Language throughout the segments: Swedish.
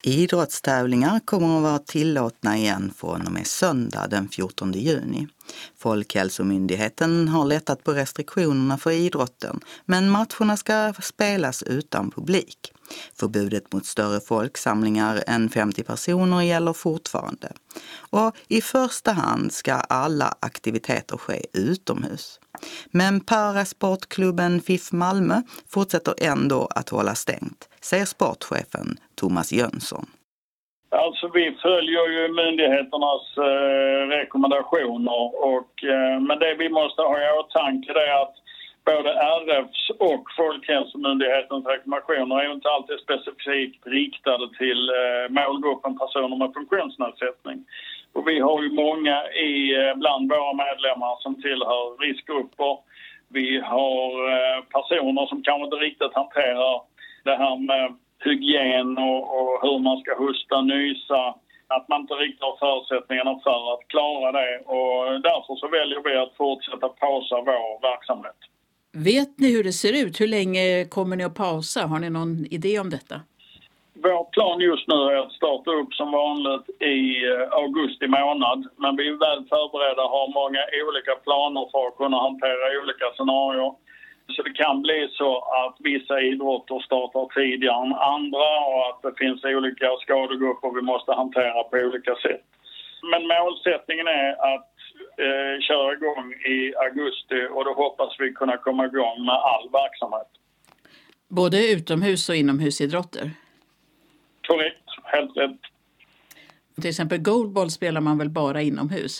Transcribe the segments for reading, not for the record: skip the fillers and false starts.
Idrottstävlingar kommer att vara tillåtna igen från och med söndag den 14 juni. Folkhälsomyndigheten har lättat på restriktionerna för idrotten, men matcherna ska spelas utan publik. Förbudet mot större folksamlingar än 50 personer gäller fortfarande. Och i första hand ska alla aktiviteter ske utomhus. Men Parasportklubben FIF Malmö fortsätter ändå att hålla stängt, säger sportchefen Thomas Jönsson. Alltså vi följer ju myndigheternas rekommendationer men det vi måste ha i åtanke är att både RFs och Folkhälsomyndighetens rekommendationer är inte alltid specifikt riktade till målgruppen personer med funktionsnedsättning. Och vi har ju många bland våra medlemmar som tillhör riskgrupper. Vi har personer som kanske inte riktigt hanterar det här med hygien och hur man ska hosta, nysa. Att man inte riktigt har förutsättningarna för att klara det. Och därför så väljer vi att fortsätta pausa vår verksamhet. Vet ni hur det ser ut? Hur länge kommer ni att pausa? Har ni någon idé om detta? Vår plan just nu är att starta upp som vanligt i augusti månad. Men vi är väl förberedda och har många olika planer för att kunna hantera olika scenarier. Så det kan bli så att vissa idrotter startar tidigare än andra och att det finns olika skadegrupper vi måste hantera på olika sätt. Men målsättningen är att köra igång i augusti och då hoppas vi kunna komma igång med all verksamhet. Både utomhus och inomhusidrotter? Korrekt, helt rätt. Till exempel goalball spelar man väl bara inomhus?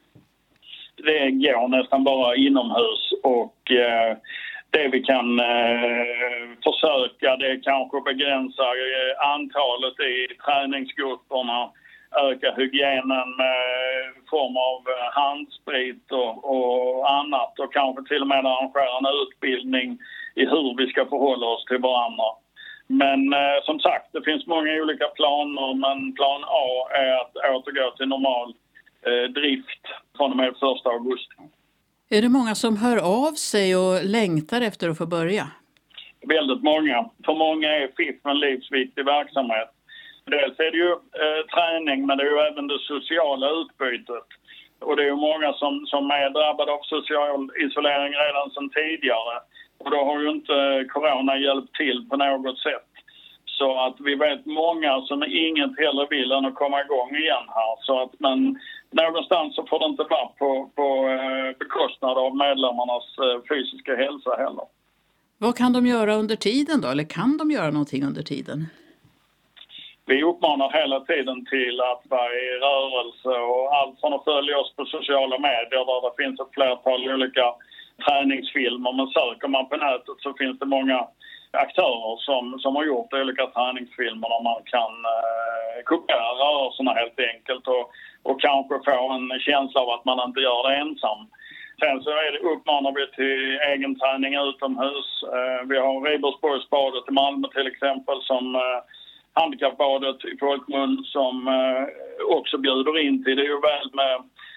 Det går nästan bara inomhus och det vi kan försöka det är kanske begränsa antalet i träningsgrupperna, öka hygienen med form av handsprit och annat och kanske till och med arrangera en utbildning i hur vi ska förhålla oss till varandra. Men som sagt, det finns många olika planer, men plan A är att återgå till normal drift från och med 1 augusti. Är det många som hör av sig och längtar efter att få börja? Väldigt många. För många är FIF en livsviktig verksamhet. Dels är det ju träning, men det är ju även det sociala utbytet. Och det är ju många som är drabbade av social isolering redan sedan tidigare. Och då har ju inte corona hjälpt till på något sätt. Så att vi vet många som inget hellre vill än att komma igång igen här. Så att någonstans så får det inte vara på bekostnad av medlemmarnas fysiska hälsa heller. Vad kan de göra under tiden då? Eller kan de göra någonting under tiden? Vi uppmanar hela tiden till att vara i rörelse och allt från att följa oss på sociala medier där det finns ett flertal olika träningsfilmer. Men söker man på nätet så finns det många aktörer som har gjort olika träningsfilmer där man kan kopiera rörelserna helt enkelt och kanske få en känsla av att man inte gör det ensam. Sen så uppmanar vi till egen träning utomhus. Vi har Ribersborgsbadet i Malmö till exempel som handikappbadet i folkmun som också bjuder in till. Det är ju väl med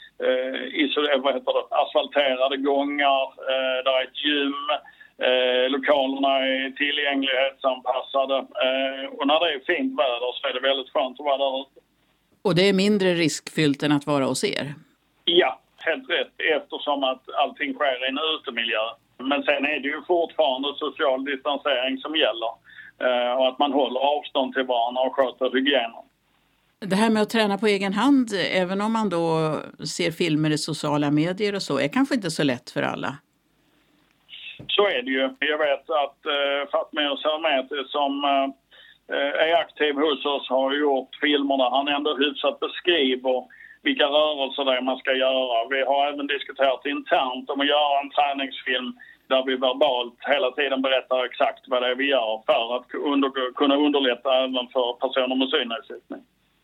asfalterade gångar, där är ett gym. Lokalerna är tillgänglighetsanpassade och när det är fint väder så är det väldigt skönt att vara där ute. Och det är mindre riskfyllt än att vara hos er? Ja, helt rätt, eftersom att allting sker i en utemiljö. Men sen är det ju fortfarande social distansering som gäller och att man håller avstånd till varandra och sköter hygienen. Det här med att träna på egen hand, även om man då ser filmer i sociala medier och så, är kanske inte så lätt för alla. Så är det ju. Jag vet att Fatmir Seremeti som är aktiv hos oss har gjort filmer där han ändå hyfsat beskriver vilka rörelser det är man ska göra. Vi har även diskuterat internt om att göra en träningsfilm där vi verbalt hela tiden berättar exakt vad det är vi gör för att kunna underlätta även för personer med synnedsättning.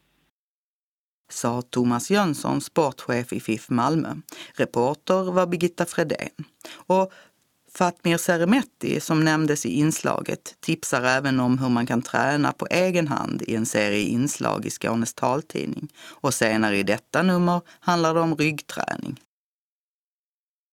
Sa Thomas Jönsson, sportchef i FIF Malmö. Reporter var Birgitta Fredén. Och Fatmir Seremeti, som nämndes i inslaget, tipsar även om hur man kan träna på egen hand i en serie inslag i Skånes taltidning. Och senare i detta nummer handlar det om ryggträning.